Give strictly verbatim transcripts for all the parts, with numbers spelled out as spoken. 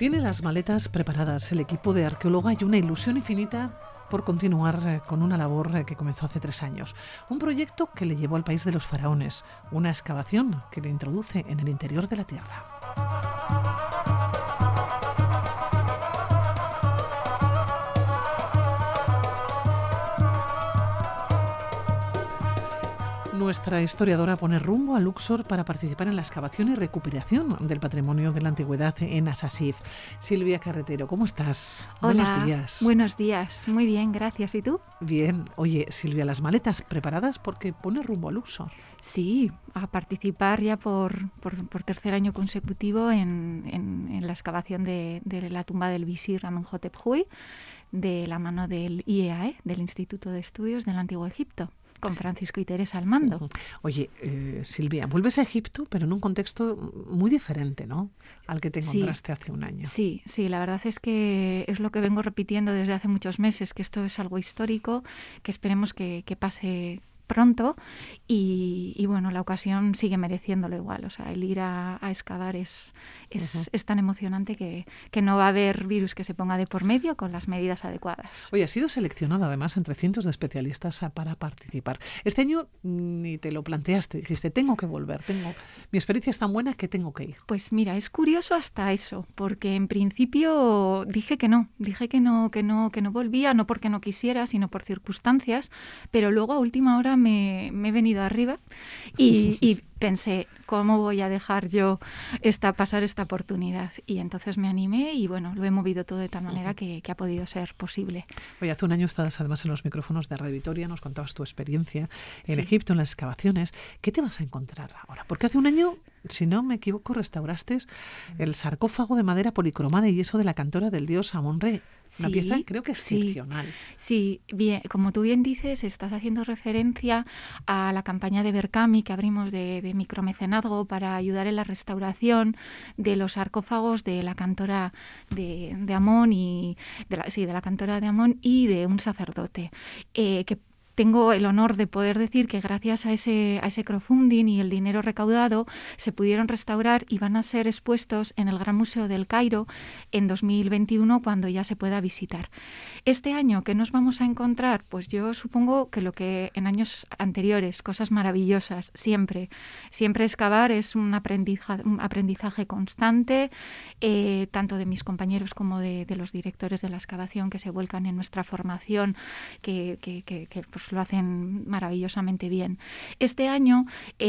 Tiene las maletas preparadas el equipo de arqueóloga y una ilusión infinita por continuar con una labor que comenzó hace tres años. Un proyecto que le llevó al país de los faraones, una excavación que le introduce en el interior de la Tierra. Nuestra historiadora pone rumbo a Luxor para participar en la excavación y recuperación del patrimonio de la antigüedad en Asasif. Silvia Carretero, ¿cómo estás? Hola, buenos días. Buenos días, muy bien, gracias. ¿Y tú? Bien. Oye, Silvia, ¿las maletas preparadas? Porque pone rumbo a Luxor. Sí, a participar ya por, por, por tercer año consecutivo en, en, en la excavación de, de la tumba del visir Amenhotep Hui, de la mano del I E A E, del Instituto de Estudios del Antiguo Egipto, con Francisco y Teresa al mando. Uh-huh. Oye, eh, Silvia, vuelves a Egipto, pero en un contexto muy diferente, ¿no?, al que te encontraste sí, hace un año. Sí, sí, la verdad es que es lo que vengo repitiendo desde hace muchos meses, que esto es algo histórico, que esperemos que, que pase pronto y, y bueno, la ocasión sigue mereciéndolo igual. O sea, el ir a, a excavar es, es, uh-huh. es tan emocionante que, que no va a haber virus que se ponga de por medio con las medidas adecuadas. Oye, has sido seleccionada además entre cientos de especialistas para participar. Este año ni te lo planteaste, dijiste, tengo que volver, tengo mi experiencia es tan buena que tengo que ir. Pues mira, es curioso hasta eso, porque en principio dije que no, dije que no, que no, que no volvía, no porque no quisiera, sino por circunstancias, pero luego a última hora Me, me he venido arriba y, y pensé, ¿cómo voy a dejar yo esta, pasar esta oportunidad? Y entonces me animé y bueno, lo he movido todo de tal manera que, que ha podido ser posible. Oye, hace un año estabas además en los micrófonos de Radio Vitoria, nos contabas tu experiencia en sí. Egipto, en las excavaciones. ¿Qué te vas a encontrar ahora? Porque hace un año, si no me equivoco, restauraste el sarcófago de madera policromada y yeso de la cantora del dios Amon-Re. Una sí, pieza creo que excepcional. Sí, sí, bien, como tú bien dices, estás haciendo referencia a la campaña de Berkami que abrimos de, de micromecenazgo para ayudar en la restauración de los sarcófagos de la cantora de, de Amón y de la, sí, de la cantora de Amón y de un sacerdote eh, que tengo el honor de poder decir que gracias a ese, a ese crowdfunding y el dinero recaudado se pudieron restaurar y van a ser expuestos en el Gran Museo del Cairo en dos mil veintiuno cuando ya se pueda visitar. Este año, ¿qué nos vamos a encontrar? Pues yo supongo que lo que en años anteriores, cosas maravillosas, siempre. Siempre excavar es un aprendizaje, un aprendizaje constante, eh, tanto de mis compañeros como de, de los directores de la excavación que se vuelcan en nuestra formación, que, que, que, que pues, lo hacen maravillosamente bien. Este año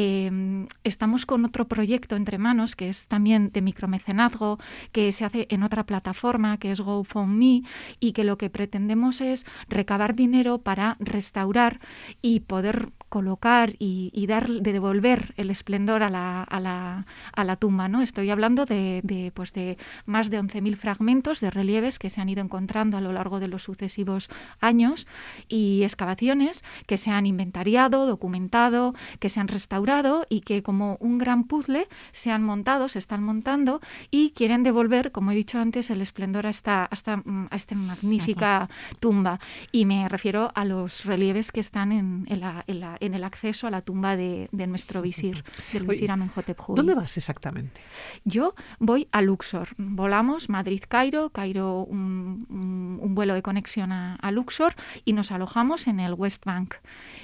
eh, estamos con otro proyecto entre manos que es también de micromecenazgo, que se hace en otra plataforma que es GoFundMe y que lo que pretendemos es recabar dinero para restaurar y poder colocar y, y dar, de devolver el esplendor a la, a la, a la tumba, ¿no? Estoy hablando de, de, pues de más de once mil fragmentos de relieves que se han ido encontrando a lo largo de los sucesivos años y excavaciones que se han inventariado, documentado, que se han restaurado y que como un gran puzzle se han montado, se están montando y quieren devolver, como he dicho antes, el esplendor a esta, a esta, a esta magnífica uh-huh. tumba. Y me refiero a los relieves que están en, en, la, en, la, en el acceso a la tumba de, de nuestro visir, del visir Amenhotep Hui. ¿Dónde vas exactamente? Yo voy a Luxor. Volamos Madrid-Cairo, Cairo un, un, un vuelo de conexión a, a Luxor y nos alojamos en el West Bank.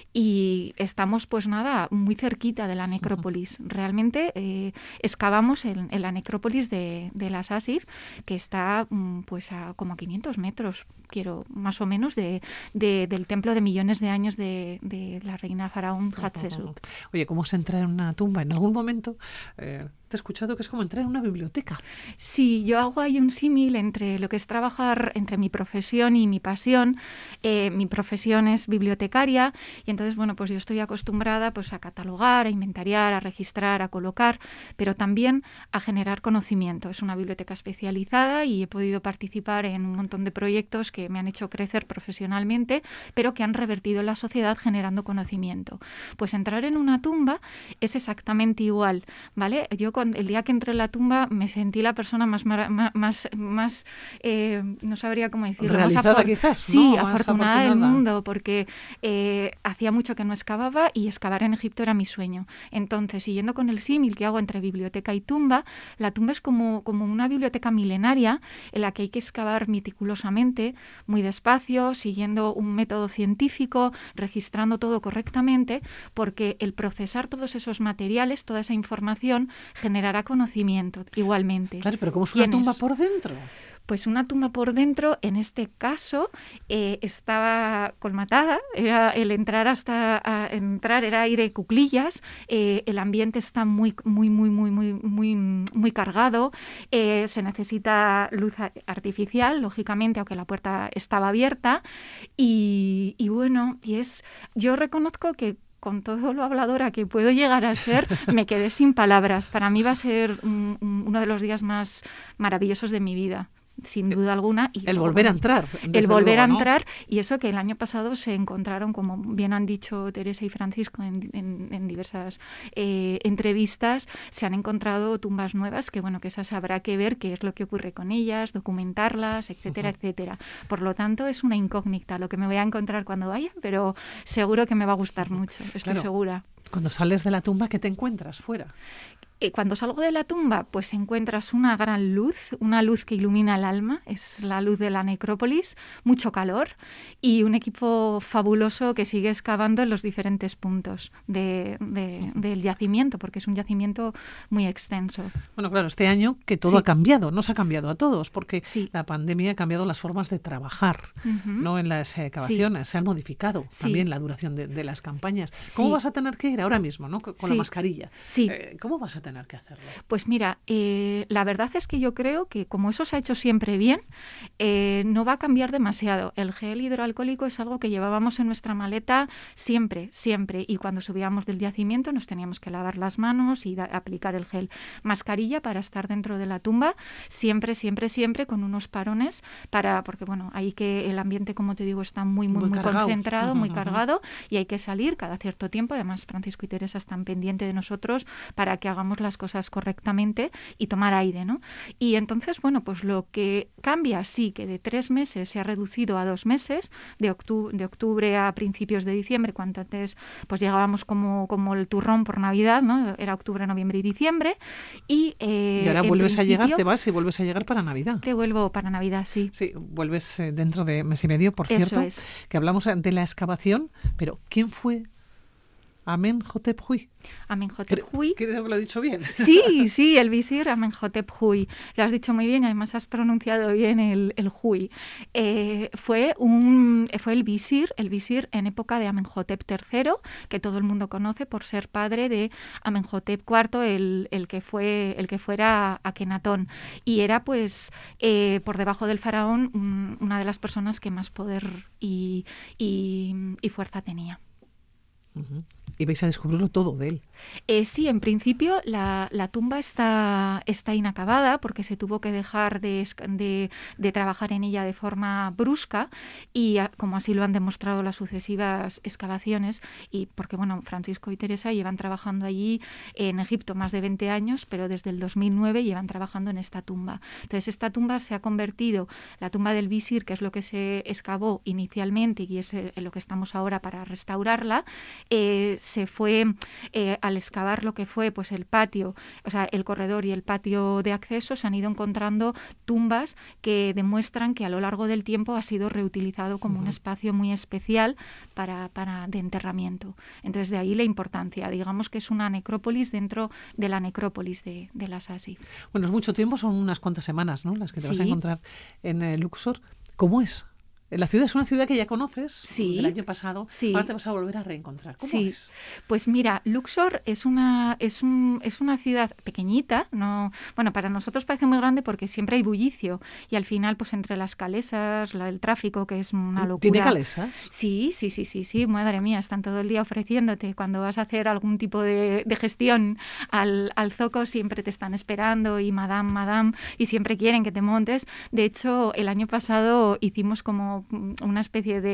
Y estamos, pues nada, muy cerquita de la necrópolis. Uh-huh. Realmente eh, excavamos en, en la necrópolis de, de la Asasif, que está pues a como a quinientos metros, quiero, más o menos, de, de, del templo de millones de años de, de la reina faraón Hatshepsut. Oye, ¿cómo se entra en una tumba? En algún momento eh, te he escuchado que es como entrar en una biblioteca. Sí, yo hago ahí un símil entre lo que es trabajar, entre mi profesión y mi pasión. Eh, mi profesión es bibliotecaria y entonces, bueno, pues yo estoy acostumbrada pues a catalogar, a inventariar, a registrar, a colocar, pero también a generar conocimiento. Es una biblioteca especializada y he podido participar en un montón de proyectos que me han hecho crecer profesionalmente, pero que han revertido en la sociedad generando conocimiento. Pues entrar en una tumba es exactamente igual, ¿vale? Yo cuando, el día que entré en la tumba me sentí la persona más, más, más, más eh, no sabría cómo decirlo. Realizada más afor- quizás, Sí, ¿no? afortunada, afortunada del mundo, porque eh, hacía hacía mucho que no excavaba y excavar en Egipto era mi sueño. Entonces, siguiendo con el símil que hago entre biblioteca y tumba, la tumba es como, como una biblioteca milenaria en la que hay que excavar meticulosamente, muy despacio, siguiendo un método científico, registrando todo correctamente, porque el procesar todos esos materiales, toda esa información, generará conocimiento igualmente. Claro, pero ¿cómo es una tumba por dentro? Pues una tumba por dentro, en este caso, eh, estaba colmatada, era el entrar hasta a entrar era aire y cuclillas, eh, el ambiente está muy, muy, muy, muy, muy, muy, muy cargado, eh, se necesita luz artificial, lógicamente, aunque la puerta estaba abierta, y, y bueno, y es, yo reconozco que con todo lo habladora que puedo llegar a ser, me quedé sin palabras. Para mí va a ser un, un, uno de los días más maravillosos de mi vida, sin duda alguna. Y el luego, volver a entrar. El volver luego, a ¿no? entrar, y eso que el año pasado se encontraron, como bien han dicho Teresa y Francisco en, en, en diversas eh, entrevistas, se han encontrado tumbas nuevas, que bueno, que esas habrá que ver qué es lo que ocurre con ellas, documentarlas, etcétera, uh-huh. etcétera. Por lo tanto, es una incógnita lo que me voy a encontrar cuando vaya, pero seguro que me va a gustar mucho, estoy claro. segura. Cuando sales de la tumba, ¿qué te encuentras fuera? Cuando salgo de la tumba, pues encuentras una gran luz, una luz que ilumina el alma, es la luz de la necrópolis, mucho calor y un equipo fabuloso que sigue excavando en los diferentes puntos de, de, del yacimiento, porque es un yacimiento muy extenso. Bueno, claro, este año que todo sí. ha cambiado, nos ha cambiado a todos, porque sí. la pandemia ha cambiado las formas de trabajar, uh-huh. ¿no? En las excavaciones, sí. se han modificado sí. también la duración de, de las campañas. ¿Cómo sí. vas a tener que ir ahora mismo, ¿no? Con sí. la mascarilla? Sí. Eh, ¿Cómo vas a tener que hacerlo? Pues mira, eh, la verdad es que yo creo que como eso se ha hecho siempre bien, eh, no va a cambiar demasiado. El gel hidroalcohólico es algo que llevábamos en nuestra maleta siempre, siempre, y cuando subíamos del yacimiento nos teníamos que lavar las manos y da, aplicar el gel. Mascarilla para estar dentro de la tumba, siempre, siempre, siempre con unos parones para, porque bueno, ahí que el ambiente, como te digo, está muy, muy, muy, muy concentrado, muy uh-huh. cargado, y hay que salir cada cierto tiempo. Además, Francisco y Teresa están pendientes de nosotros para que hagamos las cosas correctamente y tomar aire, ¿no? Y entonces, bueno, pues lo que cambia, sí, que de tres meses se ha reducido a dos meses, de octubre, de octubre a principios de diciembre, cuando antes pues llegábamos como, como el turrón por Navidad, ¿no? Era octubre, noviembre y diciembre. Y, eh, y ahora vuelves a llegar, te vas y vuelves a llegar para Navidad. Te vuelvo para Navidad, sí. Sí, vuelves eh, dentro de mes y medio, por Eso cierto, es. Que hablamos de la excavación, pero ¿quién fue Amenhotep Huy? Amenhotep Huy. Creo que lo he dicho bien. Sí, sí, el visir Amenhotep Huy. Lo has dicho muy bien y además has pronunciado bien el, el Huy. Eh, fue, un, fue el visir, el visir en época de Amenhotep tercero, que todo el mundo conoce por ser padre de Amenhotep cuarto, el, el, que, fue, el que fuera Akenatón. Y era, pues, eh, por debajo del faraón, un, una de las personas que más poder y, y, y fuerza tenía. Uh-huh. Y vais a descubrirlo todo de él. Eh, sí, en principio la, la tumba está, está inacabada porque se tuvo que dejar de, de, de trabajar en ella de forma brusca y a, como así lo han demostrado las sucesivas excavaciones, y porque bueno, Francisco y Teresa llevan trabajando allí en Egipto más de veinte años, pero desde el dos mil nueve llevan trabajando en esta tumba. Entonces esta tumba se ha convertido, la tumba del visir, que es lo que se excavó inicialmente y es en lo que estamos ahora para restaurarla, eh, se fue eh, al excavar lo que fue pues el patio, o sea, el corredor y el patio de acceso, se han ido encontrando tumbas que demuestran que a lo largo del tiempo ha sido reutilizado como uh-huh. un espacio muy especial para, para de enterramiento. Entonces, de ahí la importancia. Digamos que es una necrópolis dentro de la necrópolis de, de las Asi. Bueno, es mucho tiempo, son unas cuantas semanas, ¿no?, las que te sí. vas a encontrar en eh, Luxor. ¿Cómo es? La ciudad es una ciudad que ya conoces, sí, del año pasado, sí. ahora te vas a volver a reencontrar. ¿Cómo sí. es? Pues mira, Luxor es una, es, un, es una ciudad pequeñita, no, bueno, para nosotros parece muy grande porque siempre hay bullicio y al final, pues entre las calesas, la, el tráfico, que es una locura. ¿Tiene calesas? Sí, sí, sí, sí, sí, madre mía, están todo el día ofreciéndote. Cuando vas a hacer algún tipo de, de gestión al, al zoco, siempre te están esperando y madame, madame, y siempre quieren que te montes. De hecho, el año pasado hicimos como una especie de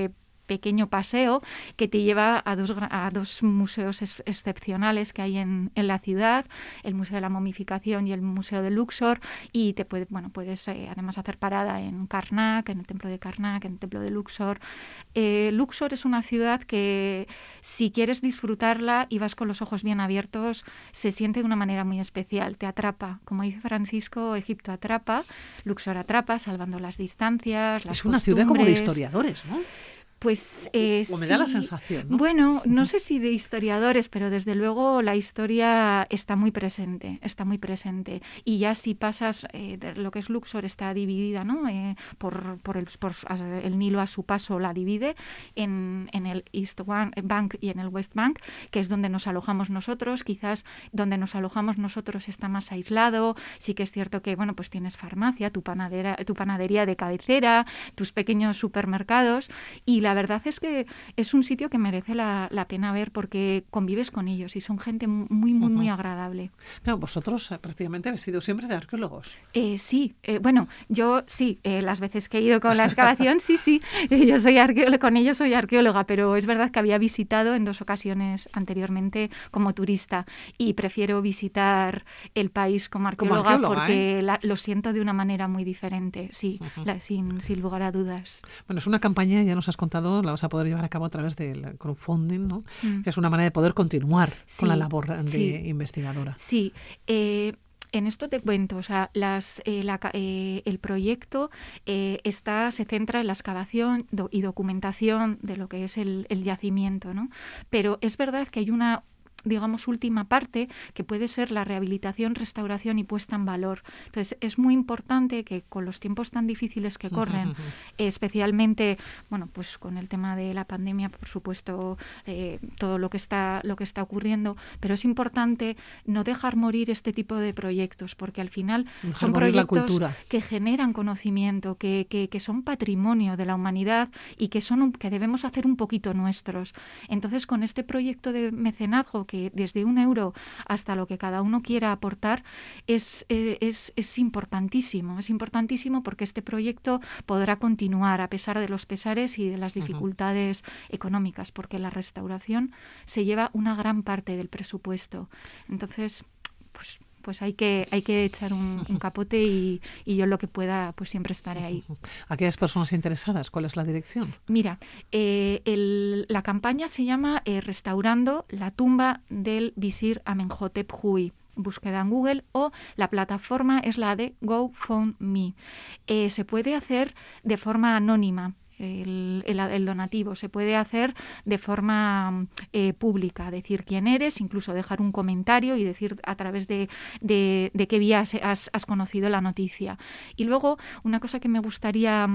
pequeño paseo que te lleva a dos, a dos museos ex, excepcionales que hay en, en la ciudad, el Museo de la Momificación y el Museo de Luxor, y te puede, bueno, puedes eh, además hacer parada en Karnak, en el templo de Karnak, en el templo de Luxor. Eh, Luxor es una ciudad que, si quieres disfrutarla y vas con los ojos bien abiertos, se siente de una manera muy especial, te atrapa. Como dice Francisco, Egipto atrapa, Luxor atrapa, salvando las distancias, las Es una costumbres. Ciudad como de historiadores, ¿no? Pues eh, o me sí. da la sensación, ¿no? Bueno, no sé si de historiadores, pero desde luego la historia está muy presente, está muy presente. Y ya si pasas, eh, de lo que es Luxor está dividida, ¿no? Eh, por, por, el, por el Nilo a su paso la divide en, en el East Bank y en el West Bank, que es donde nos alojamos nosotros. Quizás donde nos alojamos nosotros está más aislado. Sí que es cierto que, bueno, pues tienes farmacia, tu panadera, tu panadería de cabecera, tus pequeños supermercados, y la verdad es que es un sitio que merece la, la pena ver porque convives con ellos y son gente muy, muy, muy agradable. Claro, vosotros eh, prácticamente habéis sido siempre de arqueólogos. Eh, sí, eh, bueno, yo sí, eh, las veces que he ido con la excavación, sí, sí, eh, yo soy arqueóloga, con ellos soy arqueóloga, pero es verdad que había visitado en dos ocasiones anteriormente como turista y prefiero visitar el país como arqueóloga, como arqueóloga porque ¿eh? la, lo siento de una manera muy diferente, sí, uh-huh. la, sin, sin lugar a dudas. Bueno, es una campaña, ya nos has contado, la vas a poder llevar a cabo a través del crowdfunding, ¿no? Mm. Que es una manera de poder continuar sí, con la labor de sí. investigadora. Sí, eh, en esto te cuento, o sea, las, eh, la, eh, el proyecto eh, está, se centra en la excavación do, y documentación de lo que es el, el yacimiento, ¿no? Pero es verdad que hay una digamos, última parte, que puede ser la rehabilitación, restauración y puesta en valor. Entonces, es muy importante que con los tiempos tan difíciles que corren, especialmente, bueno, pues con el tema de la pandemia, por supuesto, eh, todo lo que está, lo que está ocurriendo, pero es importante no dejar morir este tipo de proyectos, porque al final dejar son proyectos que generan conocimiento, que, que, que son patrimonio de la humanidad y que, son un, que debemos hacer un poquito nuestros. Entonces, con este proyecto de mecenazgo, que desde un euro hasta lo que cada uno quiera aportar, es, es, es importantísimo. Es importantísimo porque este proyecto podrá continuar a pesar de los pesares y de las dificultades uh-huh. económicas, porque la restauración se lleva una gran parte del presupuesto. Entonces, pues... pues hay que hay que echar un, un capote y, y yo lo que pueda pues siempre estaré ahí. ¿Aquellas personas interesadas? ¿Cuál es la dirección? Mira, eh, el, la campaña se llama eh, Restaurando la tumba del visir Amenhotep Hui. Búsqueda en Google, o la plataforma es la de GoFundMe. Eh, se puede hacer de forma anónima. El, el, el donativo se puede hacer de forma eh, pública, decir quién eres, incluso dejar un comentario y decir a través de, de, de qué vía has, has conocido la noticia. Y luego, una cosa que me gustaría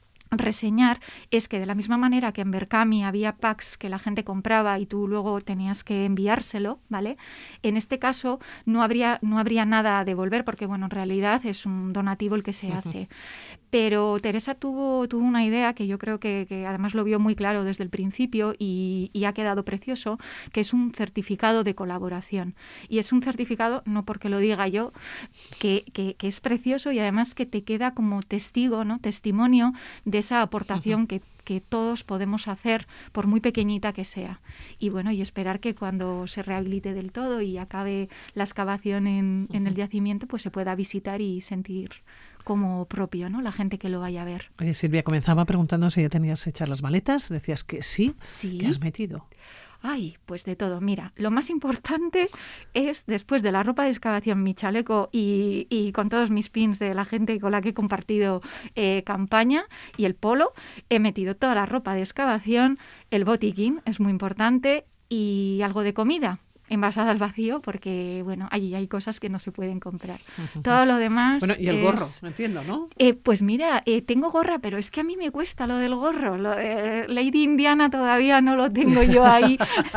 reseñar es que de la misma manera que en Berkami había packs que la gente compraba y tú luego tenías que enviárselo, ¿vale? En este caso no habría no habría nada a devolver porque, bueno, en realidad es un donativo el que se hace. Pero Teresa tuvo, tuvo una idea que yo creo que, que además lo vio muy claro desde el principio y, y ha quedado precioso, que es un certificado de colaboración. Y es un certificado, no porque lo diga yo, que, que, que es precioso y además que te queda como testigo, ¿no? Testimonio de esa aportación uh-huh. que, que todos podemos hacer, por muy pequeñita que sea. Y bueno, y esperar que cuando se rehabilite del todo y acabe la excavación en, uh-huh. en el yacimiento, pues se pueda visitar y sentir como propio, ¿no? La gente que lo vaya a ver. Oye, Silvia, comenzaba preguntando si ya tenías hechas las maletas. Decías que sí. Sí. ¿Qué has metido? Ay, pues de todo. Mira, lo más importante es, después de la ropa de excavación, mi chaleco y, y con todos mis pins de la gente con la que he compartido eh, campaña y el polo, he metido toda la ropa de excavación, el botiquín, es muy importante, y algo de comida envasada al vacío, porque, bueno, allí hay cosas que no se pueden comprar. Uh-huh. Todo lo demás... Bueno, y el es... gorro, me entiendo, ¿no? Eh, pues mira, eh, tengo gorra, pero es que a mí me cuesta lo del gorro. Lo, eh, Lady Indiana todavía no lo tengo yo ahí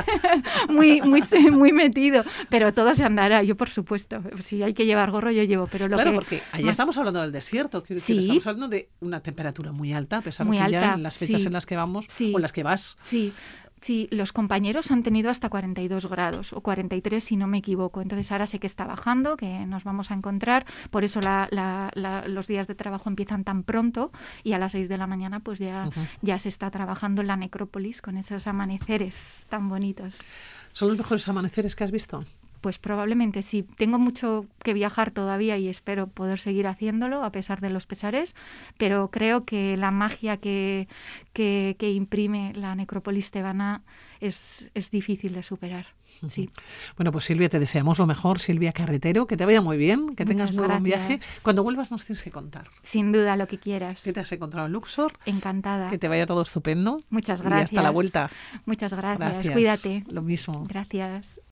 muy, muy, muy metido, pero todo se andará. Yo, por supuesto, si hay que llevar gorro, yo llevo, pero lo claro, que... porque allá más... estamos hablando del desierto, quiero decir, sí. estamos hablando de una temperatura muy alta, a pesar muy de que alta. ya en las fechas sí. en las que vamos sí. o en las que vas... Sí. Sí, los compañeros han tenido hasta cuarenta y dos grados, o cuarenta y tres si no me equivoco. Entonces ahora sé que está bajando, que nos vamos a encontrar. Por eso la, la, la, los días de trabajo empiezan tan pronto y a las seis de la mañana pues ya, uh-huh. ya se está trabajando en la necrópolis con esos amaneceres tan bonitos. ¿Son los mejores amaneceres que has visto? Pues probablemente sí. Tengo mucho que viajar todavía y espero poder seguir haciéndolo a pesar de los pesares, pero creo que la magia que, que, que imprime la necrópolis tebana es, es difícil de superar. Sí. Bueno, pues Silvia, te deseamos lo mejor, Silvia Carretero, que te vaya muy bien, que tengas muy buen viaje. Cuando vuelvas nos tienes que contar. Sin duda, lo que quieras. ¿Qué te has encontrado en Luxor? Encantada. Que te vaya todo estupendo. Muchas gracias. Y hasta la vuelta. Muchas gracias. Gracias. Cuídate. Lo mismo. Gracias.